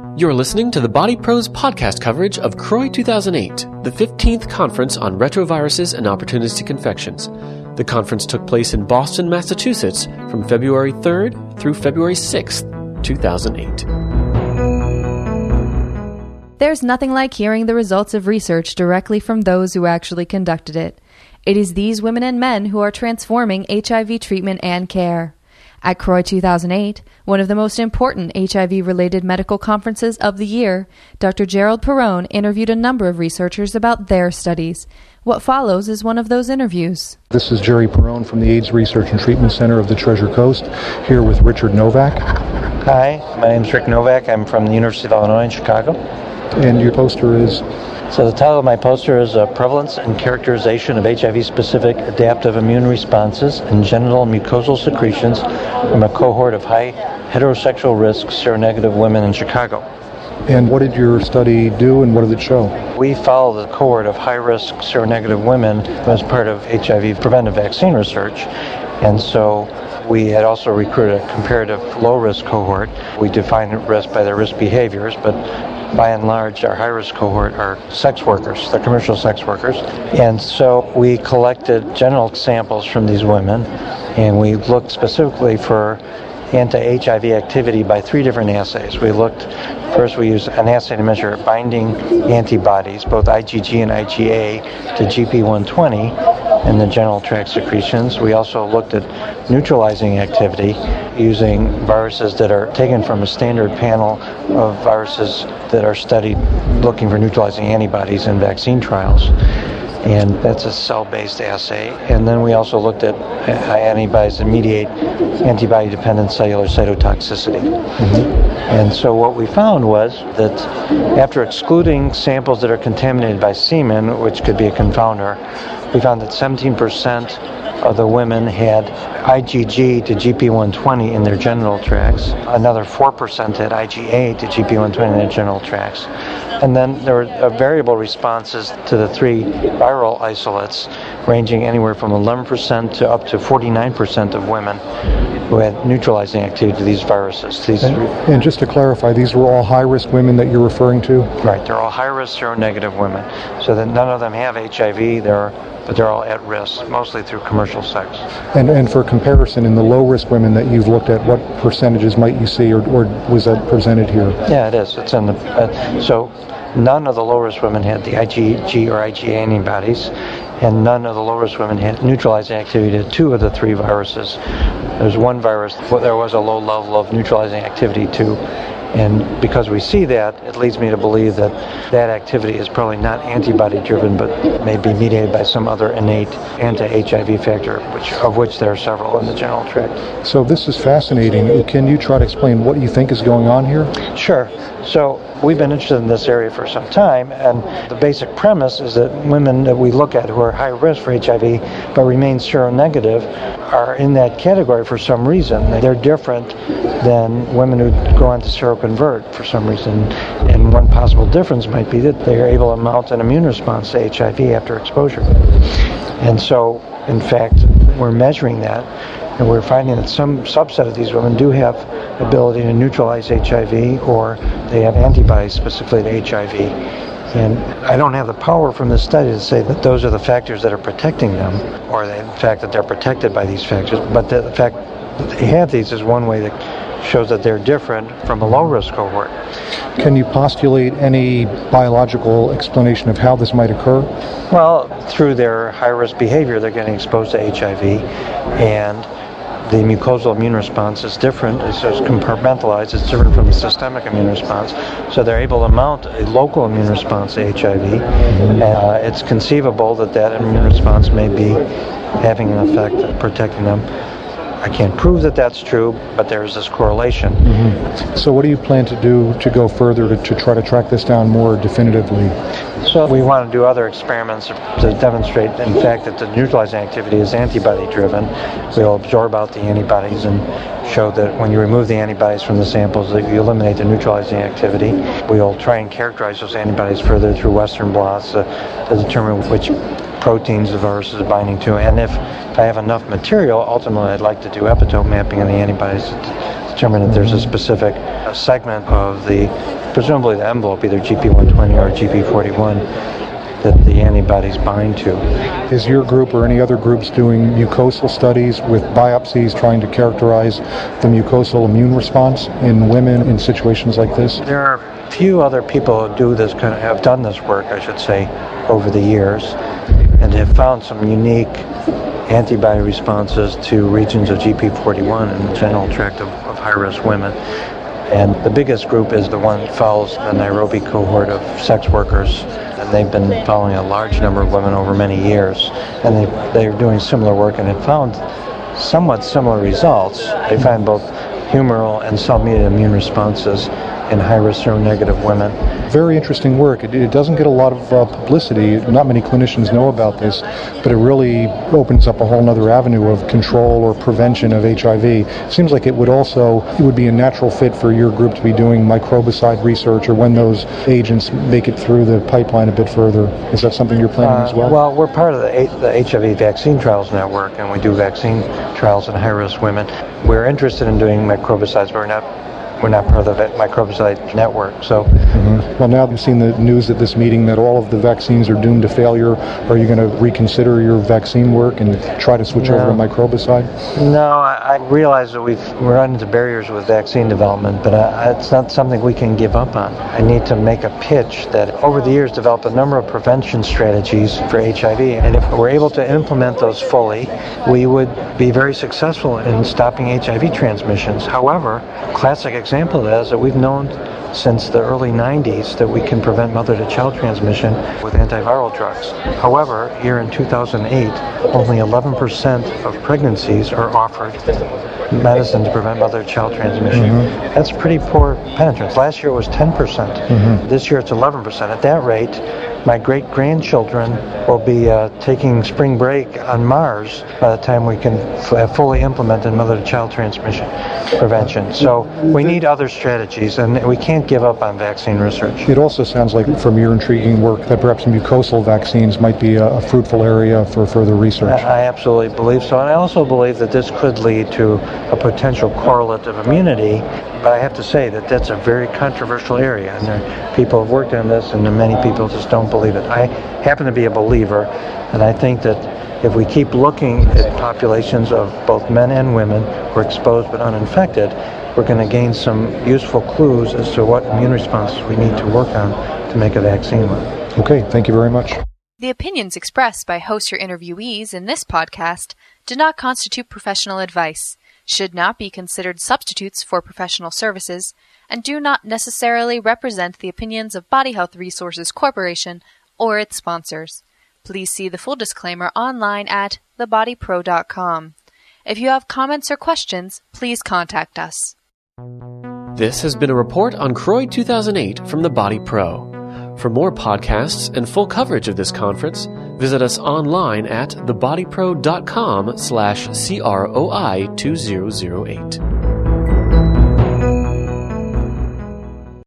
You're listening to the Body Pros podcast coverage of CROI 2008, the 15th Conference on Retroviruses and Opportunistic Infections. The conference took place in Boston, Massachusetts from February 3rd through February 6th, 2008. There's nothing like hearing the results of research directly from those who actually conducted it. It is these women and men who are transforming HIV treatment and care. At CROI 2008, one of the most important HIV-related medical conferences of the year, Dr. Gerald Perrone interviewed a number of researchers about their studies. What follows is one of those interviews. This is Jerry Perrone from the AIDS Research and Treatment Center of the Treasure Coast, here with Richard Novak. Hi, my name is Rick Novak. I'm from the University of Illinois in Chicago. And your poster is? So the title of my poster is Prevalence and Characterization of HIV-Specific Adaptive Immune Responses in Genital Mucosal Secretions from a Cohort of High Heterosexual Risk Seronegative Women in Chicago. And what did your study do and what did it show? We followed the cohort of high-risk seronegative women as part of HIV preventive vaccine research. And so we had also recruited a comparative low-risk cohort. We defined risk by their risk behaviors, but by and large, our high-risk cohort are sex workers. They're commercial sex workers. And so we collected genital samples from these women, and we looked specifically for anti-HIV activity by three different assays. First we used an assay to measure binding antibodies, both IgG and IgA, to GP120 in the genital tract secretions. We also looked at neutralizing activity using viruses that are taken from a standard panel of viruses that are studied looking for neutralizing antibodies in vaccine trials. And that's a cell-based assay. And then we also looked at antibodies that mediate antibody-dependent cellular cytotoxicity. And so what we found was that after excluding samples that are contaminated by semen, which could be a confounder, we found that 17% of the women had IgG to GP120 in their genital tracts. Another 4% had IgA to GP120 in their genital tracts. And then there were variable responses to the three viral isolates, ranging anywhere from 11% to up to 49% of women who had neutralizing activity to these viruses. And just to clarify, these were all high-risk women that you're referring to? Right, they're all high-risk seronegative women. So that none of them have HIV, but they're all at risk, mostly through commercial sex. And for comparison, in the low-risk women that you've looked at, what percentages might you see, or was that presented here? Yeah, it is. It's in the so none of the low-risk women had the IgG or IgA antibodies, and none of the low-risk women had neutralizing activity to two of the three viruses. There's one virus there was a low level of neutralizing activity to. And because we see that, it leads me to believe that that activity is probably not antibody-driven, but may be mediated by some other innate anti-HIV factor, of which there are several in the genital tract. So this is fascinating. Can you try to explain what you think is going on here? Sure. So we've been interested in this area for some time, and the basic premise is that women that we look at who are high risk for HIV but remain seronegative are in that category for some reason. They're different than women who go on to seroconvert for some reason, and one possible difference might be that they are able to mount an immune response to HIV after exposure. And so, in fact, we're measuring that, and we're finding that some subset of these women do have ability to neutralize HIV, or they have antibodies specifically to HIV. And I don't have the power from this study to say that those are the factors that are protecting them, or the fact that they're protected by these factors, but the fact that they have these is one way that shows that they're different from a low-risk cohort. Can you postulate any biological explanation of how this might occur? Well, through their high-risk behavior, they're getting exposed to HIV, and the mucosal immune response is different. It's compartmentalized. It's different from the systemic immune response. So they're able to mount a local immune response to HIV. It's conceivable that that immune response may be having an effect of protecting them. I can't prove that that's true, but there's this correlation. So what do you plan to do to go further to try to track this down more definitively? So we want to do other experiments to demonstrate, in fact, that the neutralizing activity is antibody-driven. We'll absorb out the antibodies and show that when you remove the antibodies from the samples, that you eliminate the neutralizing activity. We'll try and characterize those antibodies further through Western blots to determine which proteins the virus is binding to, and if I have enough material, ultimately I'd like to do epitope mapping of the antibodies to determine if there's a specific segment of presumably the envelope, either GP120 or GP41, that the antibodies bind to. Is your group or any other groups doing mucosal studies with biopsies trying to characterize the mucosal immune response in women in situations like this? There are a few other people who have done this work, I should say, over the years, and have found some unique antibody responses to regions of GP41 in the genital tract of high-risk women. And the biggest group is the one that follows the Nairobi cohort of sex workers, and they've been following a large number of women over many years, and they're doing similar work and have found somewhat similar results. They find both humoral and cell-mediated immune responses in high-risk seronegative women. Very interesting work. It doesn't get a lot of publicity. Not many clinicians know about this, but it really opens up a whole other avenue of control or prevention of HIV. It seems like it would be a natural fit for your group to be doing microbicide research, or when those agents make it through the pipeline a bit further. Is that something you're planning as well? Well, we're part of the HIV Vaccine Trials Network, and we do vaccine trials in high-risk women. We're interested in doing microbicides, but we're not part of the microbicide network. So, Well, now you've seen the news at this meeting that all of the vaccines are doomed to failure. Are you going to reconsider your vaccine work and try to switch over to microbicide? No, I realize that we've run into barriers with vaccine development, but it's not something we can give up on. I need to make a pitch that over the years developed a number of prevention strategies for HIV, and if we're able to implement those fully, we would be very successful in stopping HIV transmissions. However, a classic example of that is that we've known since the early 90s that we can prevent mother-to-child transmission with antiviral drugs. However, here in 2008, only 11% of pregnancies are offered medicine to prevent mother-to-child transmission. That's pretty poor penetrance. Last year it was 10%. This year it's 11%. At that rate, my great-grandchildren will be taking spring break on Mars by the time we can have fully implemented mother-to-child transmission prevention. So we need other strategies, and we can't give up on vaccine research. It also sounds like, from your intriguing work, that perhaps mucosal vaccines might be a fruitful area for further research. I absolutely believe so, and I also believe that this could lead to a potential correlate of immunity. But I have to say that that's a very controversial area, and people have worked on this, and many people just don't believe it. I happen to be a believer, and I think that if we keep looking at populations of both men and women who are exposed but uninfected, we're going to gain some useful clues as to what immune responses we need to work on to make a vaccine with. Okay, thank you very much. The opinions expressed by host or interviewees in this podcast do not constitute professional advice, should not be considered substitutes for professional services, and do not necessarily represent the opinions of Body Health Resources Corporation or its sponsors. Please see the full disclaimer online at thebodypro.com. If you have comments or questions, please contact us. This has been a report on CROI 2008 from The Body Pro. For more podcasts and full coverage of this conference, visit us online at thebodypro.com/CROI2008.